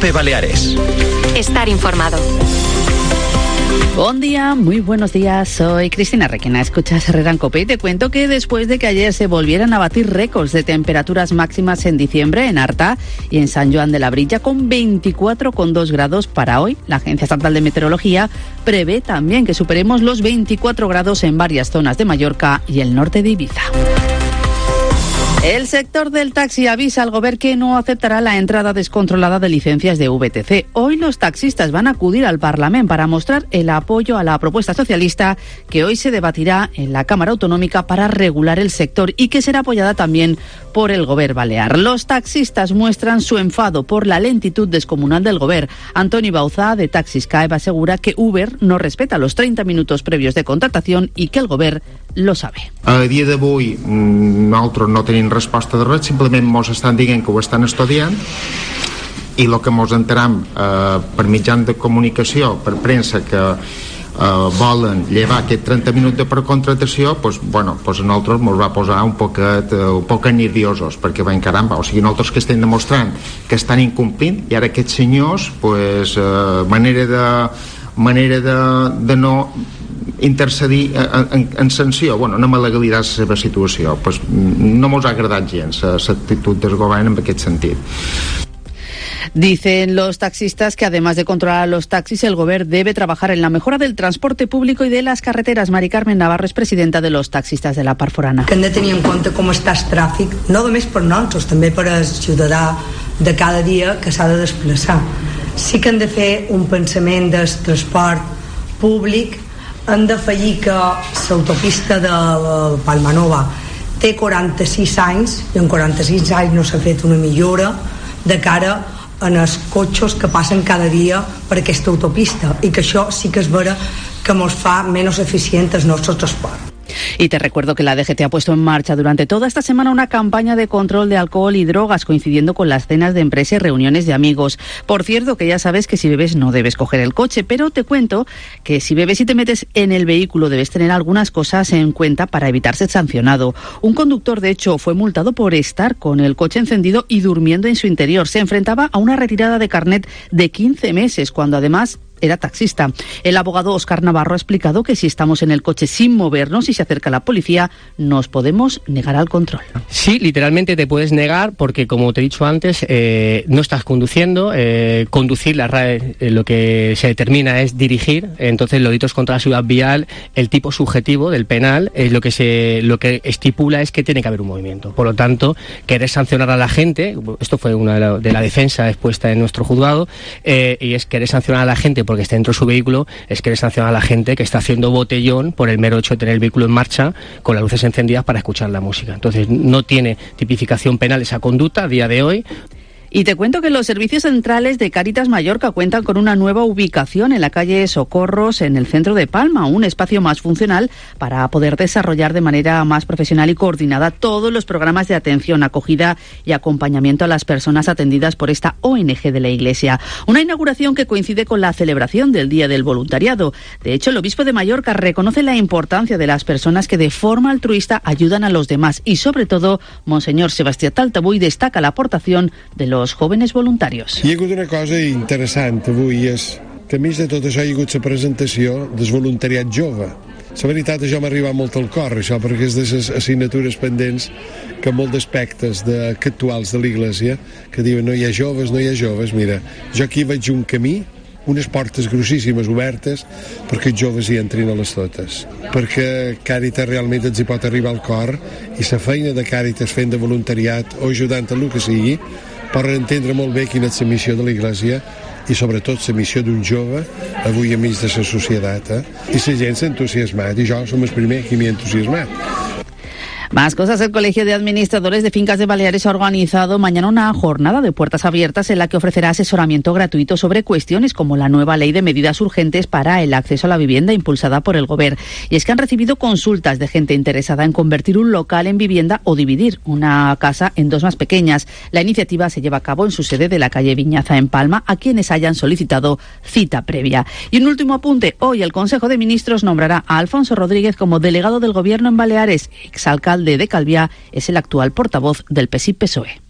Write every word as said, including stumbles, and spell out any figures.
COPE Baleares. Estar informado. Buen día, muy buenos días, soy Cristina Requena, escuchas Herrera en COPE y te cuento que después de que ayer se volvieran a batir récords de temperaturas máximas en diciembre en Artà y en San Joan de la Brilla con veinticuatro coma dos grados para hoy, la Agencia Estatal de Meteorología prevé también que superemos los veinticuatro grados en varias zonas de Mallorca y el norte de Ibiza. El sector del taxi avisa al Gobierno que no aceptará la entrada descontrolada de licencias de V T C. Hoy los taxistas van a acudir al Parlamento para mostrar el apoyo a la propuesta socialista que hoy se debatirá en la Cámara Autonómica para regular el sector y que será apoyada también por el Gobierno balear. Los taxistas muestran su enfado por la lentitud descomunal del Gobierno. Antoni Bauzá, de Taxis C A E B, asegura que Uber no respeta los treinta minutos previos de contratación y que el Gobierno lo sabe. A dia d'avui nosaltres no tenim resposta de res, simplement mos estan dient que ho estan estudiant i el que mos enteram eh, per mitjans de comunicació, per premsa, que eh, volen llevar aquest trenta minuts de precontratació, pues, bueno, pues a nosaltres mos va posar un poquet, uh, un poquet nerviosos, perquè ben caramba, o sigui, nosaltres que estem demostrant que estan incomplint i ara aquests senyors, pues, eh, manera de manera de, de no intercedir en, en, en sanció, bueno, no me legalitzar la seva situació, pues, no mos ha agradat gens l'actitud del govern en aquest sentit. Dicen los taxistas que además de controlar a los taxis, el Gobierno debe trabajar en la mejora del transporte público y de las carreteras. Mari Carmen Navarro es presidenta de los taxistas de la Part Forana. Que hem de tenir en compte com està el tràfic, no només per nosaltres, també per al ciutadà de cada dia que s'ha de desplaçar. Sí que hem de fer un pensament del transport públic, hem de fallir que l'autopista de Palmanova té quaranta-sis anys i en quaranta-sis anys no s'ha fet una millora de cara en els cotxes que passen cada dia per aquesta autopista i que això sí que és vera que ens fa menys eficient el nostre transport. Y te recuerdo que la D G T ha puesto en marcha durante toda esta semana una campaña de control de alcohol y drogas coincidiendo con las cenas de empresa y reuniones de amigos. Por cierto, que ya sabes que si bebes no debes coger el coche, pero te cuento que si bebes y te metes en el vehículo debes tener algunas cosas en cuenta para evitar ser sancionado. Un conductor, de hecho, fue multado por estar con el coche encendido y durmiendo en su interior. Se enfrentaba a una retirada de carnet de quince meses, cuando además era taxista. El abogado Óscar Navarro ha explicado que si estamos en el coche sin movernos y se acerca la policía, nos podemos negar al control. Sí, literalmente te puedes negar porque, como te he dicho antes, eh, no estás conduciendo. Eh, conducir, la R A E, eh, lo que se determina es dirigir. Entonces, los delitos contra la seguridad vial, el tipo subjetivo del penal, es lo que se lo que estipula es que tiene que haber un movimiento. Por lo tanto, querer sancionar a la gente, esto fue una de la, de la defensa expuesta en nuestro juzgado, eh, y es querer sancionar a la gente porque está dentro de su vehículo, es querer sancionar a la gente que está haciendo botellón por el mero hecho de tener el vehículo en marcha con las luces encendidas para escuchar la música. Entonces no tiene tipificación penal esa conducta a día de hoy. Y te cuento que los servicios centrales de Cáritas Mallorca cuentan con una nueva ubicación en la calle Socorros, en el centro de Palma, un espacio más funcional para poder desarrollar de manera más profesional y coordinada todos los programas de atención, acogida y acompañamiento a las personas atendidas por esta O N G de la Iglesia. Una inauguración que coincide con la celebración del Día del Voluntariado. De hecho, el obispo de Mallorca reconoce la importancia de las personas que de forma altruista ayudan a los demás y, sobre todo, Monseñor Sebastià Taltabull destaca la aportación de los jóvenes voluntarios. Hi ha hagut una cosa interessant avui, és que a més de tot això hi ha hagut la presentació del voluntariat jove. La veritat, això m'ha arribat molt al cor, això, perquè és de les assignatures pendents que molts aspectes de, que actuals de l'Iglésia, que diuen no hi ha joves, no hi ha joves. Mira, jo aquí veig un camí, unes portes grossíssimes obertes perquè els joves hi entrin a les totes, perquè Càritas realment ens hi pot arribar al cor i la feina de Càritas fent de voluntariat o ajudant a el que sigui per entendre molt bé quina és la missió de l'Iglésia i sobretot la missió d'un jove avui enmig de la societat, eh? I la gent s'ha entusiasmat i jo som el primer que m'hi he entusiasmat. Más cosas, el Colegio de Administradores de Fincas de Baleares ha organizado mañana una jornada de puertas abiertas en la que ofrecerá asesoramiento gratuito sobre cuestiones como la nueva ley de medidas urgentes para el acceso a la vivienda impulsada por el Gobierno. Y es que han recibido consultas de gente interesada en convertir un local en vivienda o dividir una casa en dos más pequeñas. La iniciativa se lleva a cabo en su sede de la calle Viñaza en Palma, a quienes hayan solicitado cita previa. Y un último apunte, hoy el Consejo de Ministros nombrará a Alfonso Rodríguez como delegado del Gobierno en Baleares. Exalcalde de Calviá, es el actual portavoz del P S I P-P S O E.